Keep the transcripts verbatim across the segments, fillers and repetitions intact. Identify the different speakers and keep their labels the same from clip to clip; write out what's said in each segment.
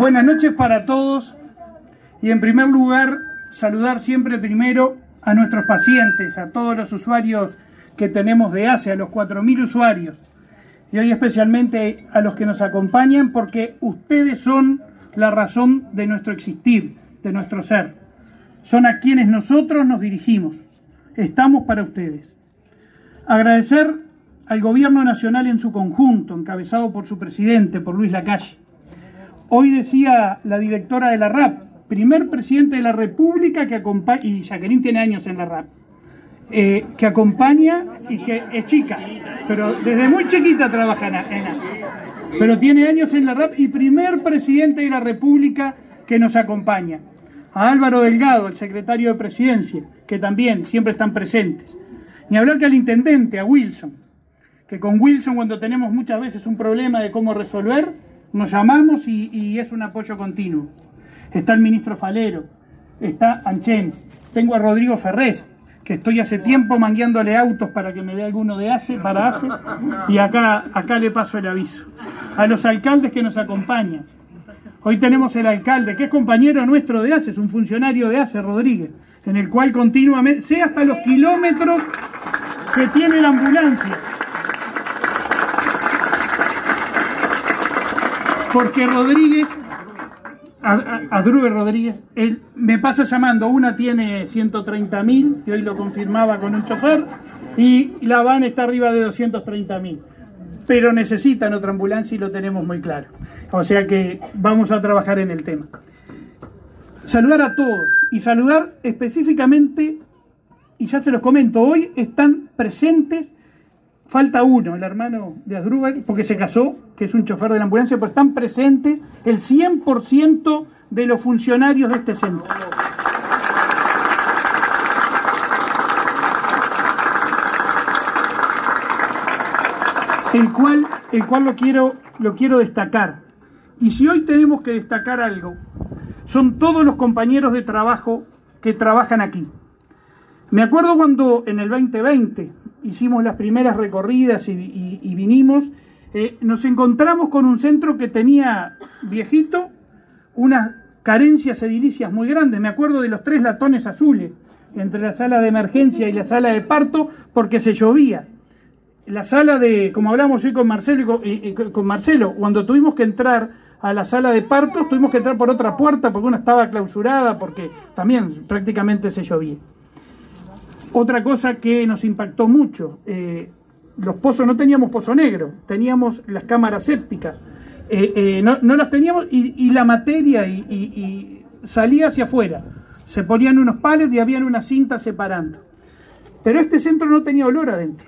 Speaker 1: Buenas noches para todos y en primer lugar saludar siempre primero a nuestros pacientes, a todos los usuarios que tenemos de A C E, a los cuatro mil usuarios y hoy especialmente a los que nos acompañan porque ustedes son la razón de nuestro existir, de nuestro ser. Son a quienes nosotros nos dirigimos. Estamos para ustedes. Agradecer al Gobierno Nacional en su conjunto, encabezado por su presidente, por Luis Lacalle. Hoy decía la directora de la R A P, primer presidente de la República que acompaña, y Jacqueline tiene años en la R A P, eh, que acompaña y que es chica, pero desde muy chiquita trabaja en A P, pero tiene años en la R A P y primer presidente de la República que nos acompaña. A Álvaro Delgado, el secretario de Presidencia, que también siempre están presentes. Ni hablar que al intendente, a Wilson, que con Wilson cuando tenemos muchas veces un problema de cómo resolver, nos llamamos y, y es un apoyo continuo. Está el ministro Falero, está Anchen, tengo a Rodrigo Ferrés, que estoy hace tiempo mangueándole autos para que me dé alguno de A C E, para A C E, y acá, acá le paso el aviso. A los alcaldes que nos acompañan. Hoy tenemos el alcalde, que es compañero nuestro de A C E, es un funcionario de A C E, Rodríguez, en el cual continuamente, sé hasta los kilómetros que tiene la ambulancia. Porque Rodríguez, Adrube Rodríguez, él me pasa llamando, una tiene ciento treinta mil, y hoy lo confirmaba con un chofer, y la van está arriba de doscientos treinta mil. Pero necesitan otra ambulancia y lo tenemos muy claro. O sea que vamos a trabajar en el tema. Saludar a todos y saludar específicamente, y ya se los comento, hoy están presentes, falta uno, el hermano de Asdrúbal, porque se casó, que es un chofer de la ambulancia, pero están presentes el cien por ciento de los funcionarios de este centro. El cual, el cual lo quiero, lo quiero destacar. Y si hoy tenemos que destacar algo, son todos los compañeros de trabajo que trabajan aquí. Me acuerdo cuando en el veinte veinte hicimos las primeras recorridas y, y, y vinimos, eh, nos encontramos con un centro que tenía viejito, unas carencias edilicias muy grandes. Me acuerdo de los tres latones azules entre la sala de emergencia y la sala de parto porque se llovía. La sala de, como hablamos hoy con Marcelo, y con, y, y con Marcelo, cuando tuvimos que entrar a la sala de partos, tuvimos que entrar por otra puerta porque una estaba clausurada, porque también prácticamente se llovía. Otra cosa que nos impactó mucho, eh, los pozos, no teníamos pozo negro, teníamos las cámaras sépticas, eh, eh, no, no las teníamos y, y la materia y, y, y salía hacia afuera, se ponían unos palets y habían una cinta separando. Pero este centro no tenía olor adentro.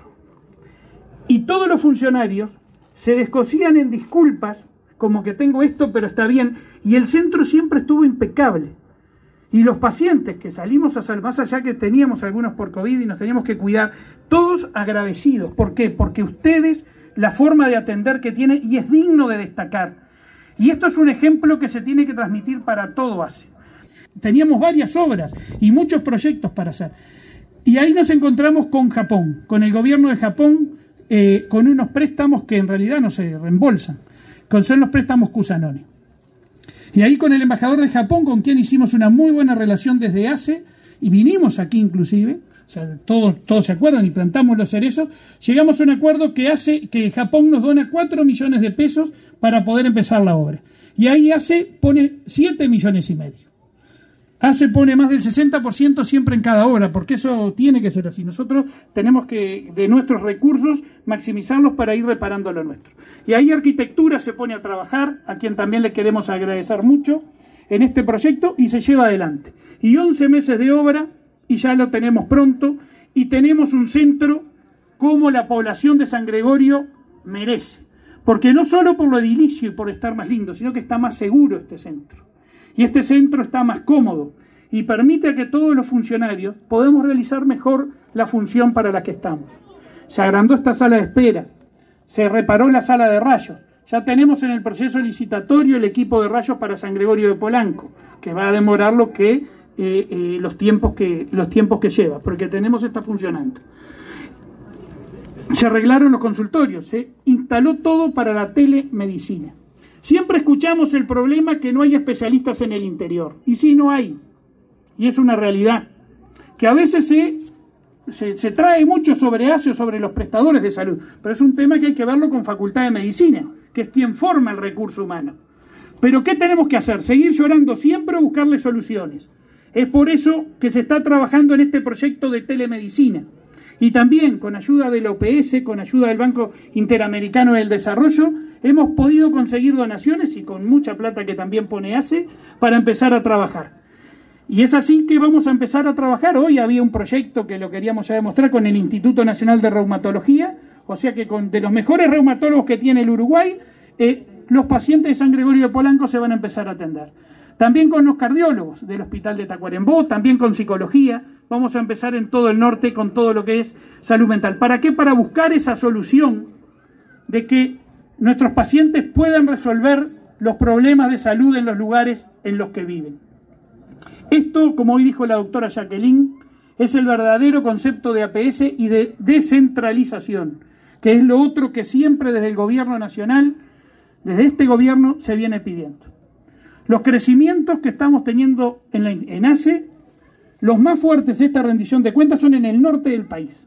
Speaker 1: Y todos los funcionarios se descosían en disculpas, como que tengo esto, pero está bien, y el centro siempre estuvo impecable. Y los pacientes que salimos a salir, más allá que teníamos algunos por COVID y nos teníamos que cuidar, todos agradecidos. ¿Por qué? Porque ustedes, la forma de atender que tienen, y es digno de destacar. Y esto es un ejemplo que se tiene que transmitir para todo A C E. Teníamos varias obras y muchos proyectos para hacer. Y ahí nos encontramos con Japón, con el gobierno de Japón, eh, con unos préstamos que en realidad no se reembolsan, con son los préstamos Kusanone. Y ahí con el embajador de Japón, con quien hicimos una muy buena relación desde A C E, y vinimos aquí inclusive, o sea, todos, todos se acuerdan y plantamos los cerezos, llegamos a un acuerdo que hace que Japón nos dona cuatro millones de pesos para poder empezar la obra. Y ahí A C E pone siete millones y medio. A C E pone más del sesenta por ciento siempre en cada obra, porque eso tiene que ser así. Nosotros tenemos que, de nuestros recursos, maximizarlos para ir reparando lo nuestro. Y ahí Arquitectura se pone a trabajar, a quien también le queremos agradecer mucho, en este proyecto, y se lleva adelante. Y once meses de obra, y ya lo tenemos pronto, y tenemos un centro como la población de San Gregorio merece. Porque no solo por lo edilicio y por estar más lindo, sino que está más seguro este centro. Y este centro está más cómodo y permite a que todos los funcionarios podamos realizar mejor la función para la que estamos. Se agrandó esta sala de espera, se reparó la sala de rayos, ya tenemos en el proceso licitatorio el equipo de rayos para San Gregorio de Polanco, que va a demorar lo que, eh, eh, los, tiempos que, los tiempos que lleva, porque tenemos está funcionando. Se arreglaron los consultorios, se instaló todo para la telemedicina. Siempre escuchamos el problema que no hay especialistas en el interior. Y sí, no hay. Y es una realidad. Que a veces se, se, se trae mucho sobreacio sobre los prestadores de salud. Pero es un tema que hay que verlo con Facultad de Medicina, que es quien forma el recurso humano. Pero ¿qué tenemos que hacer? ¿Seguir llorando siempre o buscarle soluciones? Es por eso que se está trabajando en este proyecto de telemedicina. Y también con ayuda del O P S, con ayuda del Banco Interamericano del Desarrollo, hemos podido conseguir donaciones, y con mucha plata que también pone A C E, para empezar a trabajar. Y es así que vamos a empezar a trabajar. Hoy había un proyecto que lo queríamos ya demostrar con el Instituto Nacional de Reumatología, o sea que con de los mejores reumatólogos que tiene el Uruguay, eh, los pacientes de San Gregorio de Polanco se van a empezar a atender. También con los cardiólogos del Hospital de Tacuarembó, también con psicología. Vamos a empezar en todo el norte con todo lo que es salud mental. ¿Para qué? Para buscar esa solución de que nuestros pacientes puedan resolver los problemas de salud en los lugares en los que viven. Esto, como hoy dijo la doctora Jacqueline, es el verdadero concepto de A P S y de descentralización, que es lo otro que siempre desde el gobierno nacional, desde este gobierno, se viene pidiendo. Los crecimientos que estamos teniendo en, la, en A C E, los más fuertes de esta rendición de cuentas son en el norte del país.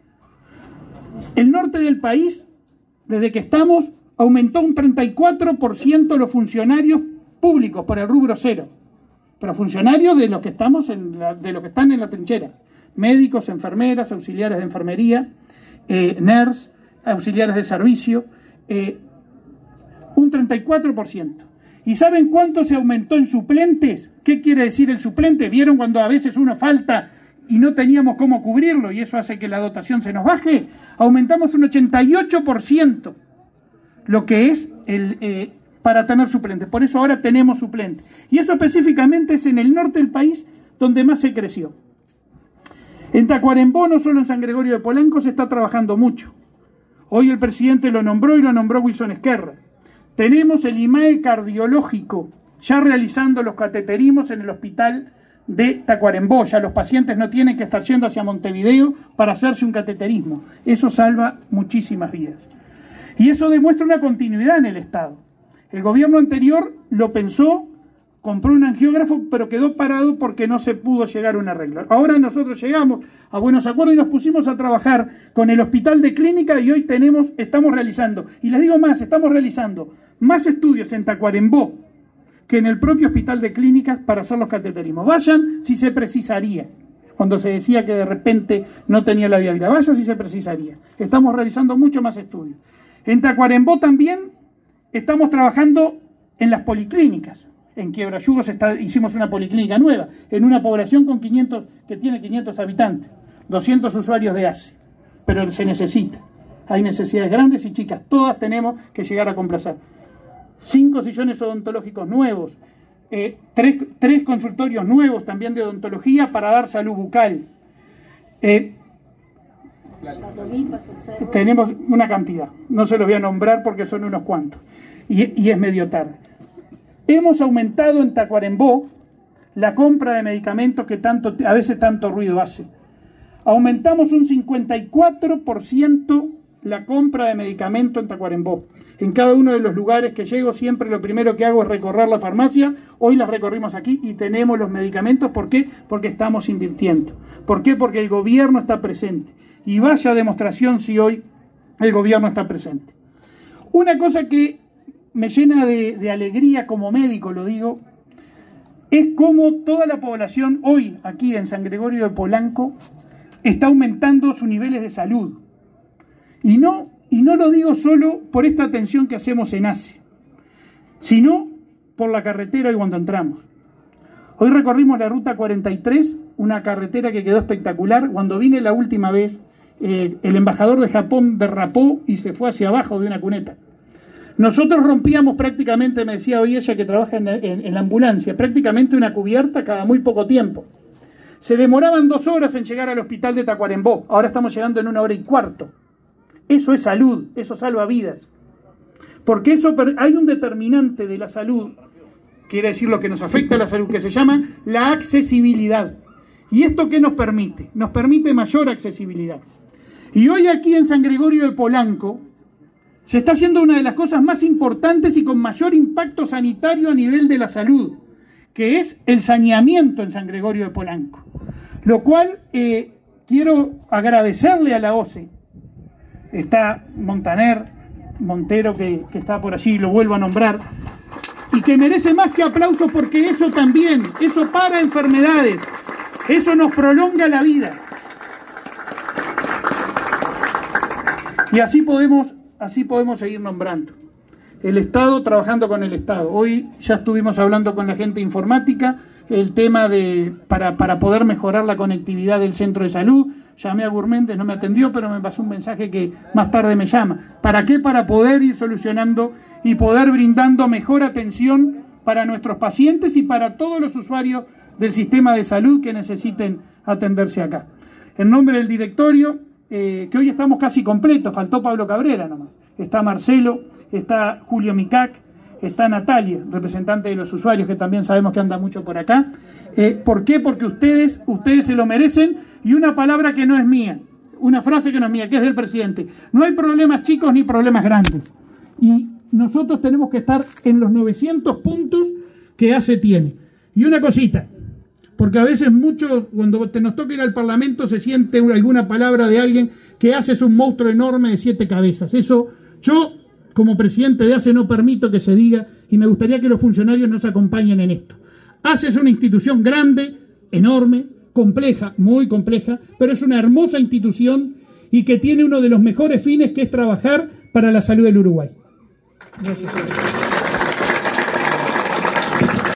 Speaker 1: El norte del país, desde que estamos, aumentó un treinta y cuatro por ciento los funcionarios públicos por el rubro cero, pero funcionarios de los que estamos en la, de los que están en la trinchera, médicos, enfermeras, auxiliares de enfermería, eh, nurse, auxiliares de servicio, eh, un treinta y cuatro por ciento. ¿Y saben cuánto se aumentó en suplentes? ¿Qué quiere decir el suplente? ¿Vieron cuando a veces uno falta y no teníamos cómo cubrirlo y eso hace que la dotación se nos baje? Aumentamos un ochenta y ocho por ciento lo que es el, eh, para tener suplentes. Por eso ahora tenemos suplentes. Y eso específicamente es en el norte del país donde más se creció. En Tacuarembó, no solo en San Gregorio de Polanco, se está trabajando mucho. Hoy el presidente lo nombró y lo nombró Wilson Esquerra. Tenemos el I M A E cardiológico ya realizando los cateterismos en el hospital de Tacuarembó. Ya los pacientes no tienen que estar yendo hacia Montevideo para hacerse un cateterismo. Eso salva muchísimas vidas. Y eso demuestra una continuidad en el Estado. El gobierno anterior lo pensó, compró un angiógrafo, pero quedó parado porque no se pudo llegar a un arreglo. Ahora nosotros llegamos a buenos acuerdos y nos pusimos a trabajar con el hospital de clínica y hoy tenemos, estamos realizando, y les digo más, estamos realizando más estudios en Tacuarembó que en el propio hospital de clínicas para hacer los cateterismos. Vayan si se precisaría. Cuando se decía que de repente no tenía la viabilidad, vayan si se precisaría. Estamos realizando mucho más estudios. En Tacuarembó también estamos trabajando en las policlínicas. En Quiebrayugos está, hicimos una policlínica nueva, en una población con quinientos, que tiene quinientos habitantes, doscientos usuarios de A C E. Pero se necesita. Hay necesidades grandes y chicas. Todas tenemos que llegar a complacer. Cinco sillones odontológicos nuevos, eh, tres, tres consultorios nuevos también de odontología para dar salud bucal. Eh, tenemos una cantidad, no se los voy a nombrar porque son unos cuantos, y, y es medio tarde. Hemos aumentado en Tacuarembó la compra de medicamentos que tanto, a veces tanto ruido hace. Aumentamos un cincuenta y cuatro por ciento la compra de medicamentos en Tacuarembó. En cada uno de los lugares que llego siempre lo primero que hago es recorrer la farmacia. Hoy las recorrimos aquí y tenemos los medicamentos. ¿Por qué? Porque estamos invirtiendo. ¿Por qué? Porque el gobierno está presente. Y vaya demostración si hoy el gobierno está presente. Una cosa que me llena de, de alegría como médico, lo digo, es cómo toda la población hoy aquí en San Gregorio de Polanco está aumentando sus niveles de salud. Y no, y no lo digo solo por esta atención que hacemos en A C E, sino por la carretera y cuando entramos. Hoy recorrimos la ruta cuarenta y tres, una carretera que quedó espectacular. Cuando vine la última vez, eh, el embajador de Japón derrapó y se fue hacia abajo de una cuneta. Nosotros rompíamos prácticamente, me decía hoy ella que trabaja en, en, en la ambulancia, prácticamente una cubierta cada muy poco tiempo. Se demoraban dos horas en llegar al hospital de Tacuarembó. Ahora estamos llegando en una hora y cuarto. Eso es salud, eso salva vidas. Porque eso hay un determinante de la salud, quiere decir lo que nos afecta a la salud, que se llama la accesibilidad. ¿Y esto qué nos permite? Nos permite mayor accesibilidad. Y hoy aquí en San Gregorio de Polanco se está haciendo una de las cosas más importantes y con mayor impacto sanitario a nivel de la salud, que es el saneamiento en San Gregorio de Polanco. Lo cual eh, quiero agradecerle a la O C E. Está Montaner, Montero, que, que está por allí, lo vuelvo a nombrar, y que merece más que aplausos porque eso también, eso para enfermedades, eso nos prolonga la vida. Y así podemos, así podemos seguir nombrando. El Estado trabajando con el Estado. Hoy ya estuvimos hablando con la gente de informática, el tema de para, para poder mejorar la conectividad del centro de salud. Llamé a Gurméndez, no me atendió, pero me pasó un mensaje que más tarde me llama. ¿Para qué? Para poder ir solucionando y poder brindando mejor atención para nuestros pacientes y para todos los usuarios del sistema de salud que necesiten atenderse acá. En nombre del directorio, eh, que hoy estamos casi completos, faltó Pablo Cabrera nomás. Está Marcelo, está Julio Micac, está Natalia, representante de los usuarios, que también sabemos que anda mucho por acá. Eh, ¿Por qué? Porque ustedes, ustedes se lo merecen. Y una palabra que no es mía, una frase que no es mía, que es del presidente. No hay problemas chicos ni problemas grandes. Y nosotros tenemos que estar en los novecientos puntos que A C E tiene. Y una cosita, porque a veces mucho, cuando te nos toca ir al Parlamento, se siente alguna palabra de alguien que A C E es un monstruo enorme de siete cabezas. Eso yo, como presidente de A C E, no permito que se diga, y me gustaría que los funcionarios nos acompañen en esto. A C E es una institución grande, enorme, compleja, muy compleja, pero es una hermosa institución y que tiene uno de los mejores fines, que es trabajar para la salud del Uruguay. Gracias.